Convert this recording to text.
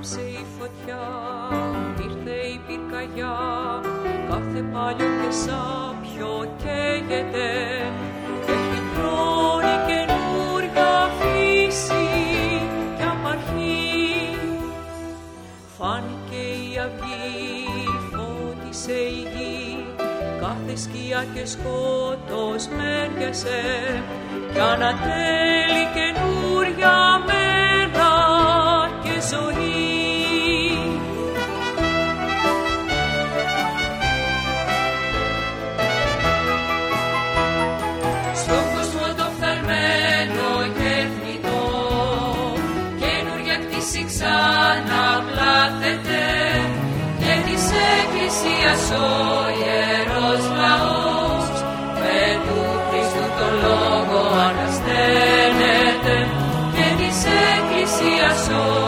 άναψε η φωτιά, ήρθε η πυρκαγιά, κάθε πάλιο και σάπιο καίγεται και φυτρώνει καινούρια φύση κι απαρχή. Φάνηκε η αυγή, φώτισε η γη, κάθε σκιά και σκότος μέριασε κι ανατέλει καινούρια μέρα και ζωή. Στον κόσμο το φθαρμένο και θνητό καινούρια κτήση ξαναπλάθεται και της Εκκλησίας ο Ιερός Λαός με του Χριστού το λόγο ανασταίνεται και της Εκκλησίας ο